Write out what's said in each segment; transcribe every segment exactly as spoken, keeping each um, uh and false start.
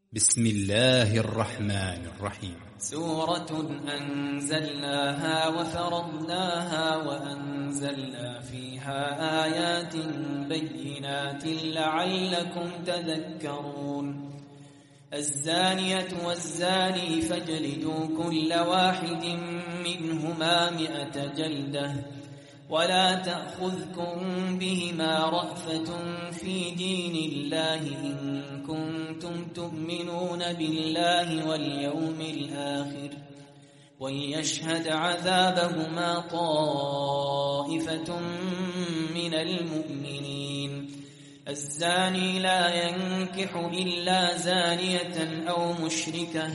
بسم الله الرحمن الرحيم. سورة أنزلناها وفرضناها وأنزلنا فيها آيات بينات لعلكم تذكرون. الزانية والزاني فاجلدوا كل واحد منهما مئة جلدة ولا تأخذكم بهما رأفة في دين الله إن كنتم تؤمنون بالله واليوم الآخر وليشهد عذابهما طائفة من المؤمنين. الزاني لا ينكح إلا زانية أو مشركة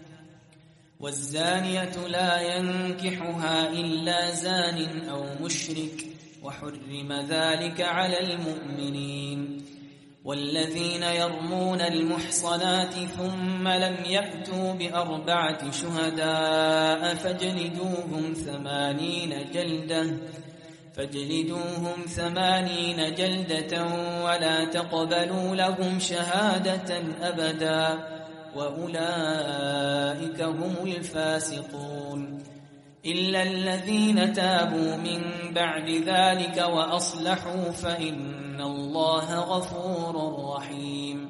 والزانية لا ينكحها إلا زان أو مشرك وحرم ذلك على المؤمنين. والذين يرمون المحصنات ثم لم يأتوا بأربعة شهداء فاجلدوهم ثمانين جلدة فاجلدوهم ثمانين جلدة ولا تقبلوا لهم شهادة أبدا وأولئك هم الفاسقون. إلا الذين تابوا من بعد ذلك وأصلحوا فإن الله غفور رحيم.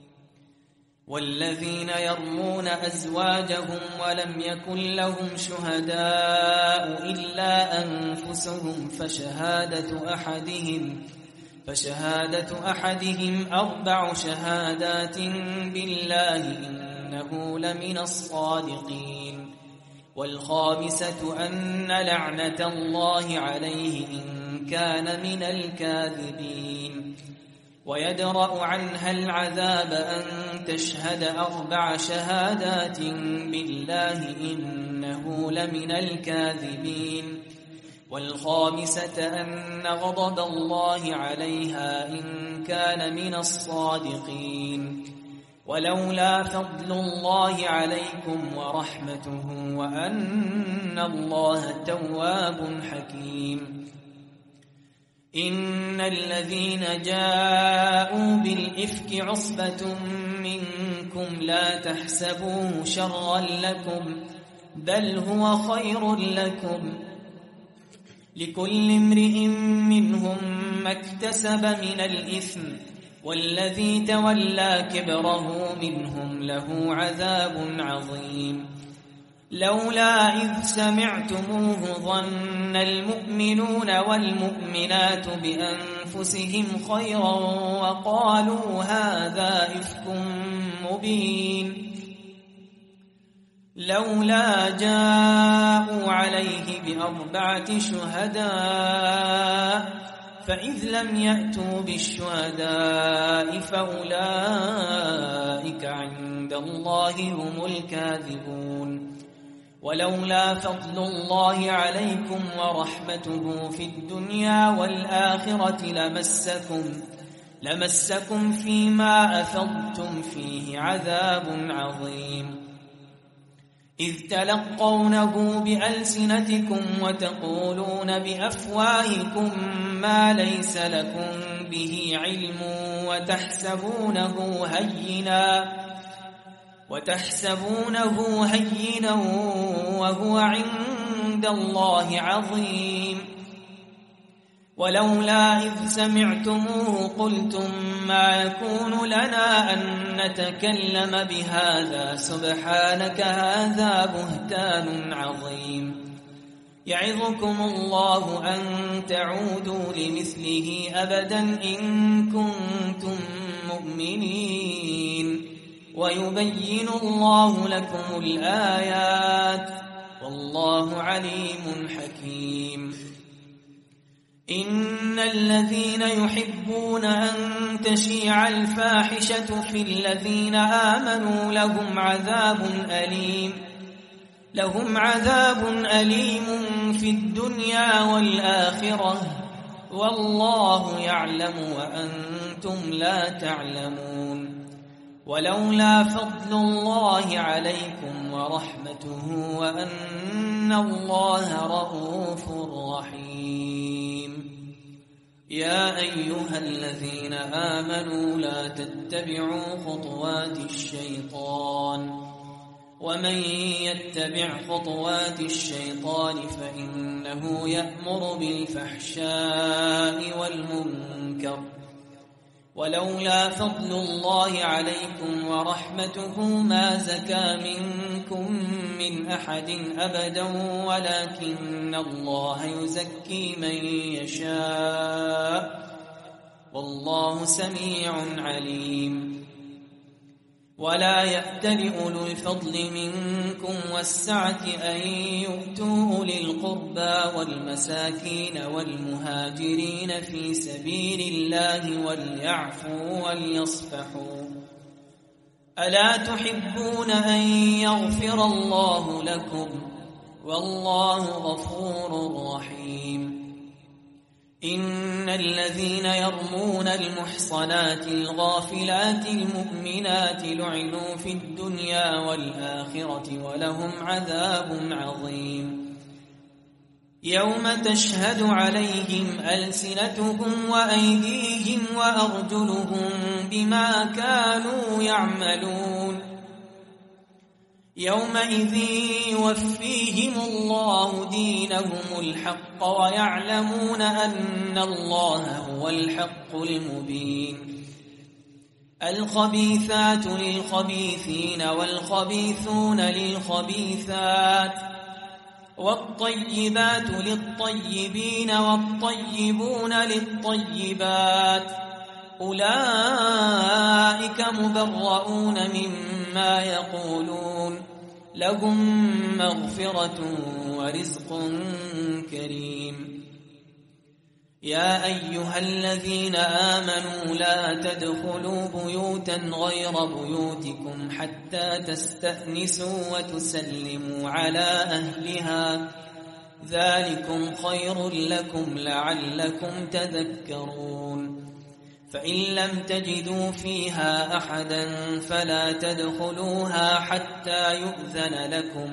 والذين يرمون أزواجهم ولم يكن لهم شهداء إلا أنفسهم فشهادة أحدهم فشهادة أحدهم أربع شهادات بالله إنه لمن الصادقين. والخامسة أن لعنة الله عليه إن كان من الكاذبين. ويدرأ عنها العذاب أن تشهد أربع شهادات بالله إنه لمن الكاذبين. والخامسة أن غضب الله عليها إن كان من الصادقين. ولولا فضل الله عليكم ورحمته وأن الله تواب حكيم. إن الذين جاءوا بالإفك عصبة منكم لا تحسبوه شرا لكم بل هو خير لكم لكل امرئ منهم ما اكتسب من الإثم والذي تولى كبره منهم له عذاب عظيم. لولا إذ سمعتموه ظن المؤمنون والمؤمنات بأنفسهم خيرا وقالوا هذا إفك مبين. لولا جاءوا عليه بأربعة شهداء فإذ لم يأتوا بالشهداء فأولئك عند الله هم الكاذبون. ولولا فضل الله عليكم ورحمته في الدنيا والآخرة لمسكم لمسكم فيما أفضتم فيه عذاب عظيم. إذ تلقونه بألسنتكم وتقولون بأفواهكم ما ليس لكم به علم وتحسبونه هينا وتحسبونه هينا وهو عند الله عظيم. ولولا إذ سمعتموه قلتم ما يكون لنا أن نتكلم بهذا سبحانك هذا بهتان عظيم. يعظكم الله أن تعودوا لمثله أبدا إن كنتم مؤمنين ويبين الله لكم الآيات والله عليم حكيم. إن الذين يحبون أن تشيع الفاحشة في الذين آمنوا لهم عذاب أليم لهم عذاب أليم في الدنيا والآخرة والله يعلم وأنتم لا تعلمون. ولولا فضل الله عليكم ورحمته وأن الله رؤوف رحيم. يا أيها الذين آمنوا لا تتبعوا خطوات الشيطان ومن يتبع خطوات الشيطان فإنه يأمر بالفحشاء والمنكر ولولا فضل الله عليكم ورحمته ما زكى منكم من أحد أبدا ولكن الله يزكي من يشاء والله سميع عليم ولا يأتل أولو الفضل منكم والسعة أن يؤتوا أولي القربى والمساكين والمهاجرين في سبيل الله وليعفوا وليصفحوا ألا تحبون أن يغفر الله لكم والله غفور رحيم إن الذين يرمون المحصنات الغافلات المؤمنات لعنوا في الدنيا والآخرة ولهم عذاب عظيم يوم تشهد عليهم ألسنتهم وأيديهم وأرجلهم بما كانوا يعملون يومئذ يوفيهم الله دينهم الحق ويعلمون أن الله هو الحق المبين الخبيثات للخبيثين والخبيثون للخبيثات والطيبات للطيبين والطيبون للطيبات أولئك مبرؤون مما يقولون لهم مغفرة ورزق كريم يا أيها الذين آمنوا لا تدخلوا بيوتا غير بيوتكم حتى تستأنسوا وتسلموا على أهلها ذلكم خير لكم لعلكم تذكرون فإن لم تجدوا فيها أحدا فلا تدخلوها حتى يؤذن لكم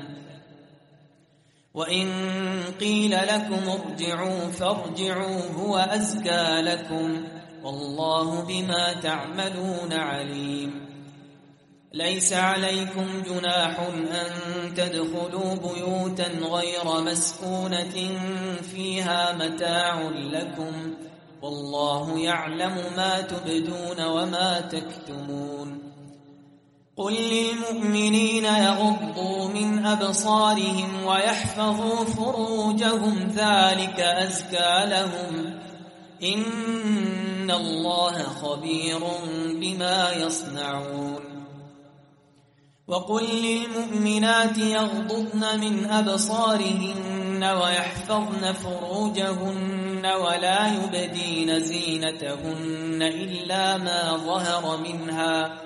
وإن قيل لكم ارجعوا فارجعوا هو أزكى لكم والله بما تعملون عليم ليس عليكم جناح أن تدخلوا بيوتا غير مسكونة فيها متاع لكم والله يعلم ما تبدون وما تكتمون قل للمؤمنين يغضوا من أبصارهم ويحفظوا فروجهم ذلك أزكى لهم إن الله خبير بما يصنعون وقل للمؤمنات يغضضن من أبصارهن ويحفظن فروجهن ولا يبدين زينتهن إلا ما ظهر منها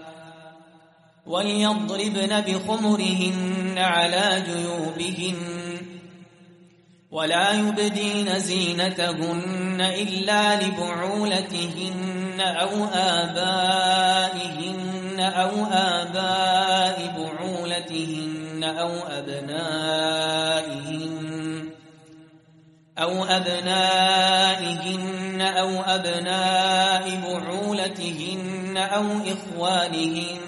وليضربن بخمرهن على جيوبهن ولا يبدين زينتهن إلا لبعولتهن أو آبائهن أو آباء بعولتهن أو أبنائهن أو أبنائهن أو أبناء بعولتهن أو إخوانهن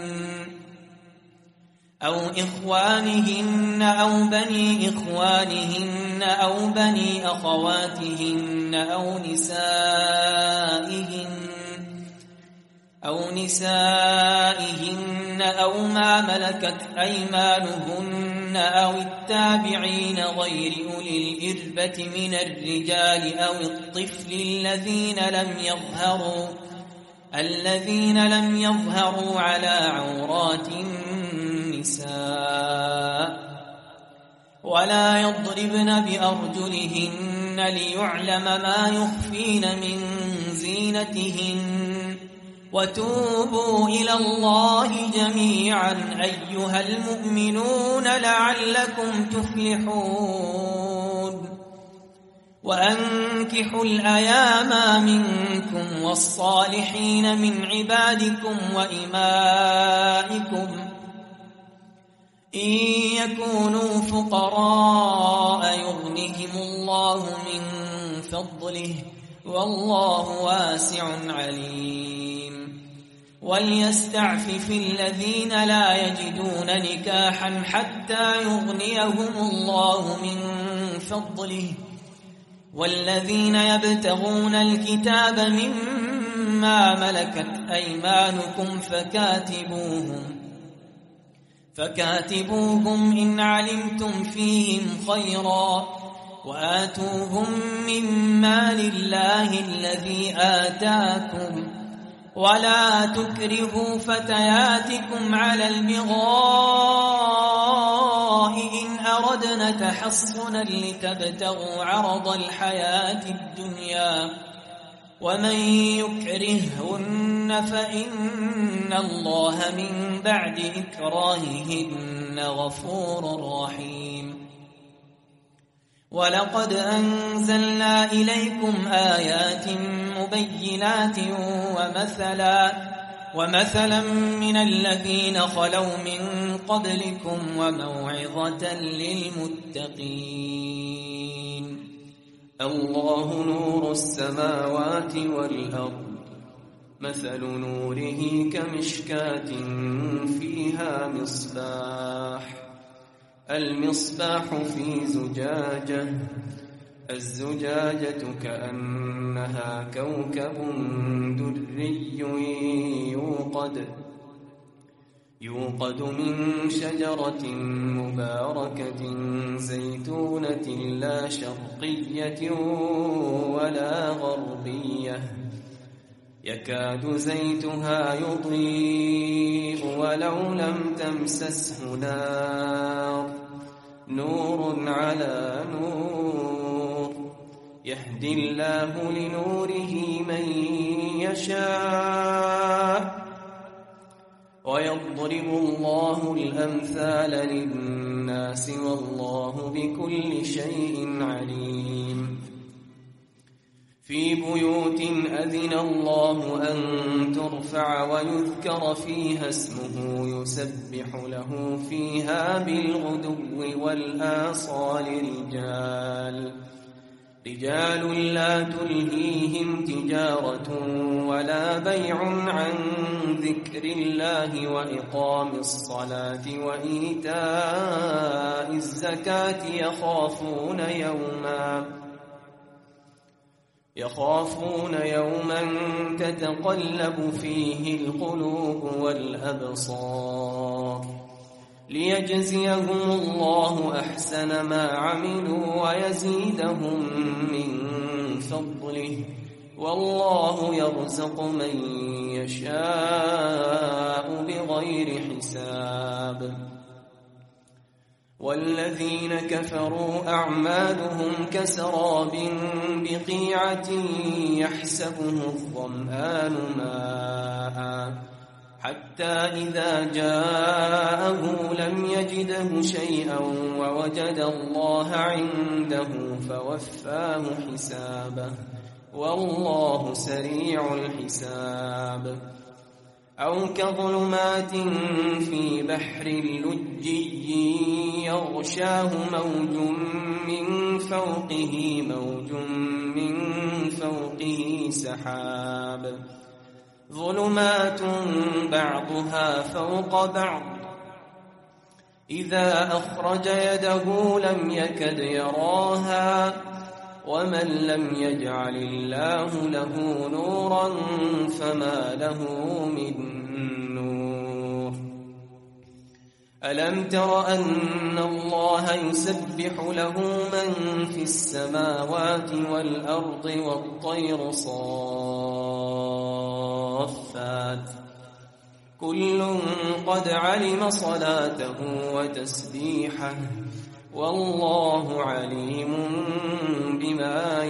أو إخوانهن أو بني إخوانهن أو بني أخواتهن أو نسائهن أو نسائهن أو ما ملكت أيمانهن أو التابعين غير أولي الإربة من الرجال أو الطفل الذين لم يظهروا الذين لم يظهروا على عورات النساء ولا يضربن بأرجلهن ليعلم ما يخفين من زينتهن وتوبوا إلى الله جميعا أيها المؤمنون لعلكم تفلحون وأنكحوا الأيام منكم والصالحين من عبادكم وإمائكم إن يكونوا فقراء يغنهم الله من فضله والله واسع عليم. وليستعفف الذين لا يجدون نكاحا حتى يغنيهم الله من فضله، والذين يبتغون الكتاب مما ملكت أيمانكم فكاتبوهم فكاتبوهم إن علمتم فيهم خيرا، وآتوهم مما لله الذي آتاكم، ولا تكرهوا فتياتكم على البغاء إن أردنا تحصنا لتبتغوا عرض الحياة الدنيا، ومن يكرههن فإن الله من بعد إكراههن غفور رحيم. ولقد أنزلنا إليكم آيات مبينات ومثلا ومثلا من الذين خلوا من قبلكم وموعظة للمتقين. الله نور السماوات والأرض، مثل نوره كمشكاة فيها مصباح، المصباح في زجاجة، الزجاجة كأنها كوكب دري يوقد يوقد من شجرة مباركة زيتونة لا شرقية ولا غربية، يكاد زيتها يضيء ولو لم تمسسه نار، نور على نور، يهدي الله لنوره من يشاء، ويضرب الله الأمثال للناس والله بكل شيء عليم. في بيوت أذن الله أن ترفع ويذكر فيها اسمه يسبح له فيها بالغدو والآصال رجال رجال لا تلهيهم تجارة ولا بيع عن ذكر الله وإقام الصلاة وإيتاء الزكاة يخافون يوما يخافون يوما تتقلب فيه القلوب والأبصار، ليجزيهم الله أحسن ما عملوا ويزيدهم من فضله، والله يرزق من يشاء بغير حساب. والذين كفروا أعمالهم كسراب بقيعة يحسبه الظمآن ماء حتى إذا جاءه لم يجده شيئا ووجد الله عنده فوفاه حسابه، والله سريع الحساب. أو كظلمات في بحر لجي يغشاه موج من فوقه موج من فوقه سحاب، ظلمات بعضها فوق بعض إذا أخرج يده لم يكد يراها، ومن لم يجعل الله له نورا فما له من نور. ألم تر أن الله يسبح له من في السماوات والأرض والطير صافات، كل قد علم صلاته وتسبيحه، والله عليم بما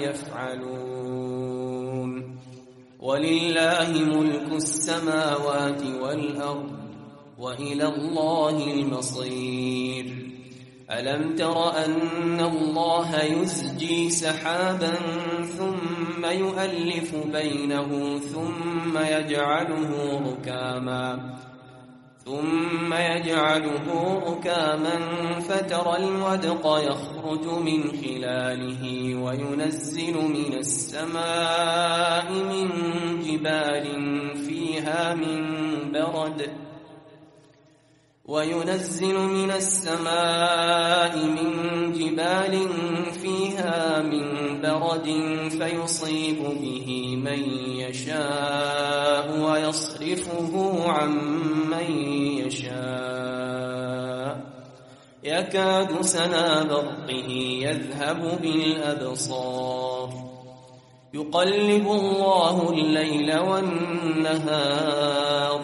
يفعلون. ولله ملك السماوات والأرض وإلى الله المصير. ألم تر أن الله يزجي سحابا ثم يؤلف بينه ثم يجعله ركاما ثم يجعله ركاما فترى الودق يخرج من خلاله وينزل من السماء من جبال فيها من برد وينزل من السماء من جبال فيها من برد فيصيب به من يشاء ويصرفه عن من يشاء يكاد سنا برقه يذهب بالأبصار يقلب الله الليل والنهار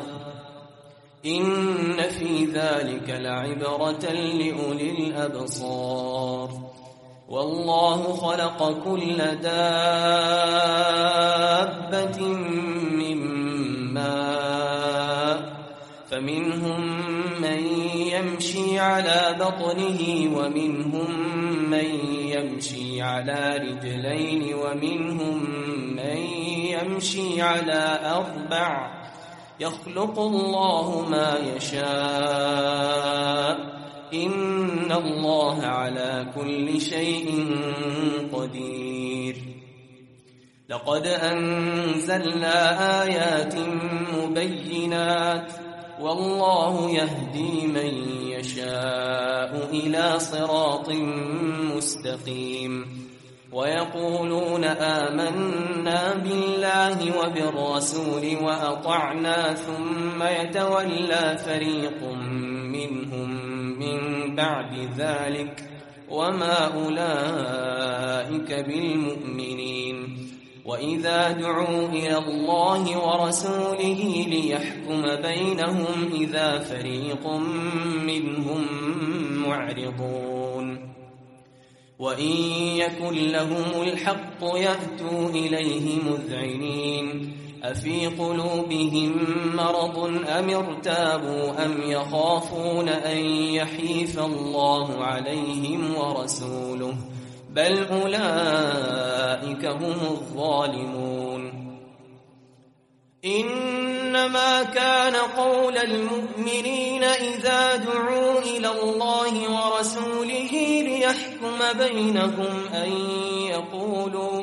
إن في ذلك لعبرة لأولي الأبصار والله خلق كل دابة من ماء فمنهم من يمشي على بطنه ومنهم من يمشي على رجلين ومنهم من يمشي على أربع يخلق الله ما يشاء إن الله على كل شيء قدير لقد أنزلنا آيات مبينات والله يهدي من يشاء إلى صراط مستقيم ويقولون آمنا بالله وبالرسول وأطعنا ثم يتولى فريق منهم من بعد ذلك وما أولئك بالمؤمنين وإذا دعوا إلى الله ورسوله ليحكم بينهم إذا فريق منهم معرضون وإن يكن لهم الحق يأتوا إليه مذعنين أفي قلوبهم مرض أم ارتابوا أم يخافون أن يحيف الله عليهم ورسوله بل أولئك هم الظالمون إنما كان قول المؤمنين إذا دعوا إلى الله ورسوله ليحكم بينهم أن يقولوا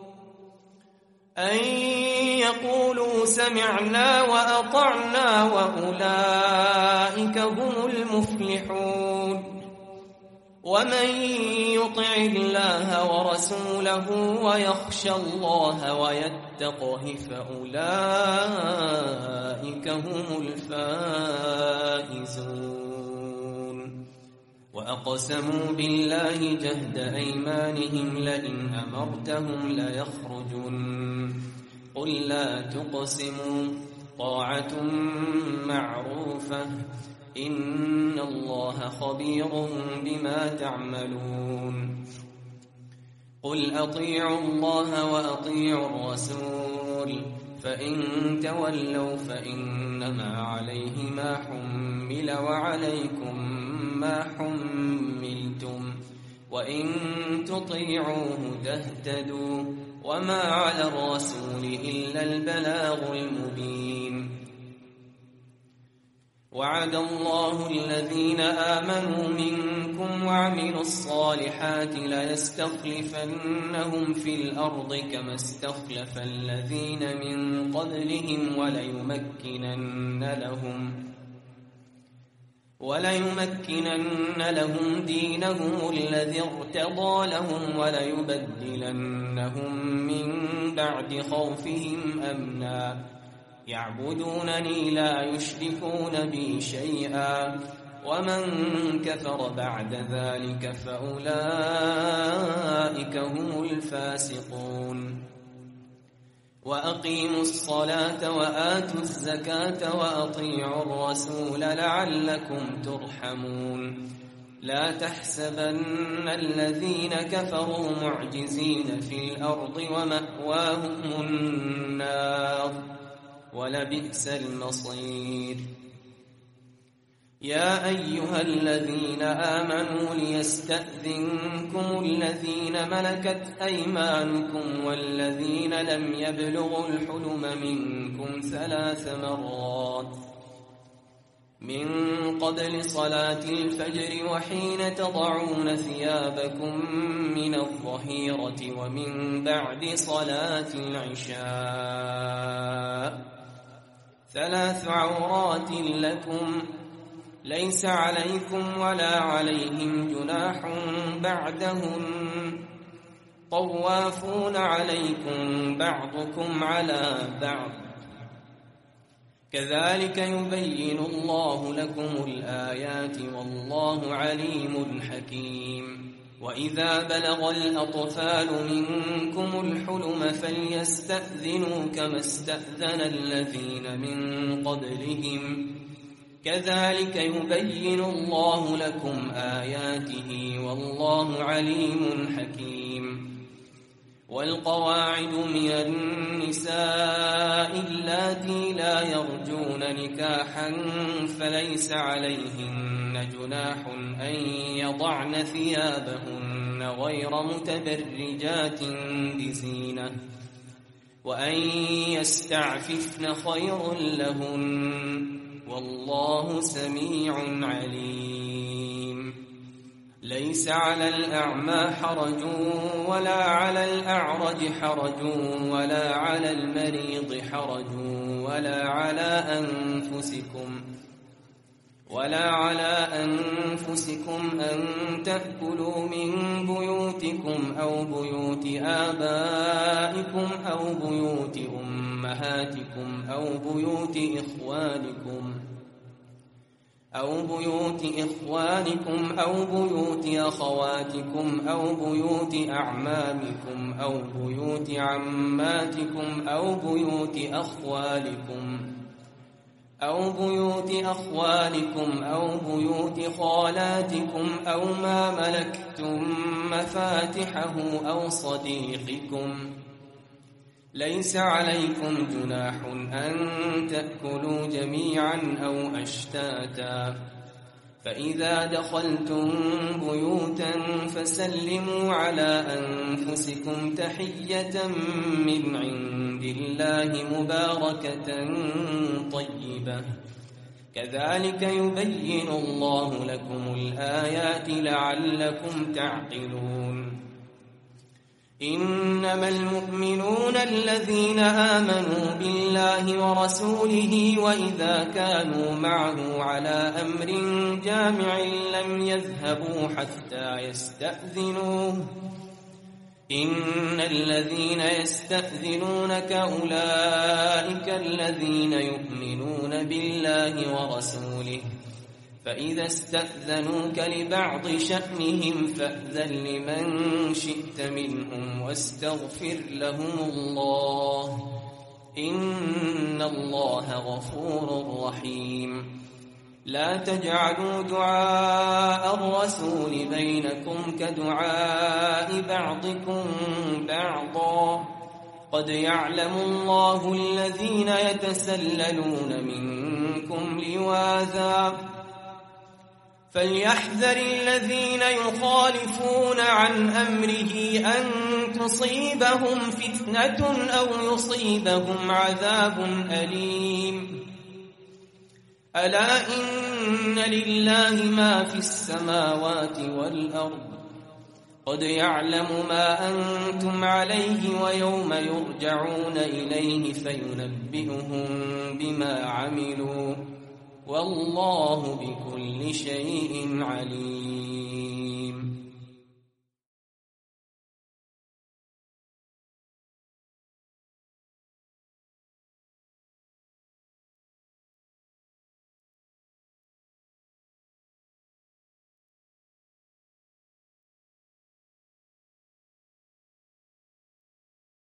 أن يقولوا سمعنا وأطعنا وأولئك هم المفلحون ومن يطع الله ورسوله ويخشى الله ويتقه فأولئك هم الفائزون وأقسموا بالله جهد أيمانهم لئن أمرتهم ليخرجن قل لا تقسموا طاعة معروفة إن الله خبير بما تعملون قل أطيعوا الله وأطيعوا الرسول فإن تولوا فإنما عليه ما حمل وعليكم ما حملتم وإن تطيعوه تهتدوا وما على الرسول إلا البلاغ المبين وعد الله الذين آمنوا منكم وعملوا الصالحات ليستخلفنهم في الأرض كما استخلف الذين من قبلهم وليمكنن لهم وليمكنن لهم دينهم الذي ارتضى لهم وليبدلنهم من بعد خوفهم أمنا يعبدونني لا يشركون بي شيئا ومن كفر بعد ذلك فأولئك هم الفاسقون وأقيموا الصلاة وآتوا الزكاة وأطيعوا الرسول لعلكم ترحمون لا تحسبن الذين كفروا معجزين في الأرض ومأواهم النار ولبئس المصير يا أيها الذين آمنوا ليستأذنكم الذين ملكت أيمانكم والذين لم يبلغوا الحلم منكم ثلاث مرات من قبل صلاة الفجر وحين تضعون ثيابكم من الظهيرة ومن بعد صلاة العشاء ثلاث عورات لكم ليس عليكم ولا عليهم جناح بعدهم طوافون عليكم بعضكم على بعض كذلك يبين الله لكم الآيات والله عليم حكيم. وإذا بلغ الأطفال منكم الحلم فليستأذنوا كما استأذن الذين من قبلهم كذلك يبين الله لكم آياته والله عليم حكيم. والقواعد من النساء اللاتي لا يرجون نكاحا فليس عليهن جناح أن يضعن ثيابهن غير متبرجات بزينة وأن يستعففن خير لهن والله سميع عليم. ليس على الأعمى حرج ولا على الأعرج حرج ولا على المريض حرج ولا على أنفسكم ولا على أنفسكم أن تأكلوا من بيوتكم أو بيوت آبائكم أو بيوت أمهاتكم أو بيوت إخوانكم أو بيوت إخوانكم أو بيوت أخواتكم أو بيوت أعمامكم أو بيوت عماتكم أو بيوت أخوالكم أو بيوت أخوالكم أو بيوت خالاتكم أو ما ملكتم مفاتحه أو صديقكم. ليس عليكم جناح أن تأكلوا جميعا أو أشتاتا فإذا دخلتم بيوتا فسلموا على أنفسكم تحية من عند الله مباركة طيبة كذلك يبين الله لكم الآيات لعلكم تعقلون. إنما المؤمنون الذين آمنوا بالله ورسوله وإذا كانوا معه على أمر جامع لم يذهبوا حتى يستأذنوه إن الذين يستأذنونك أولئك الذين يؤمنون بالله ورسوله فإذا استأذنوك لبعض شأنهم فأذن لمن شئت منهم واستغفر لهم الله إن الله غفور رحيم. لا تجعلوا دعاء الرسول بينكم كدعاء بعضكم بعضا قد يعلم الله الذين يتسللون منكم لواذا فليحذر الذين يخالفون عن أمره أن تصيبهم فتنة أو يصيبهم عذاب أليم. ألا إن لله ما في السماوات والأرض قد يعلم ما أنتم عليه ويوم يرجعون إليه فينبئهم بما عملوا والله بكل شيء عليم.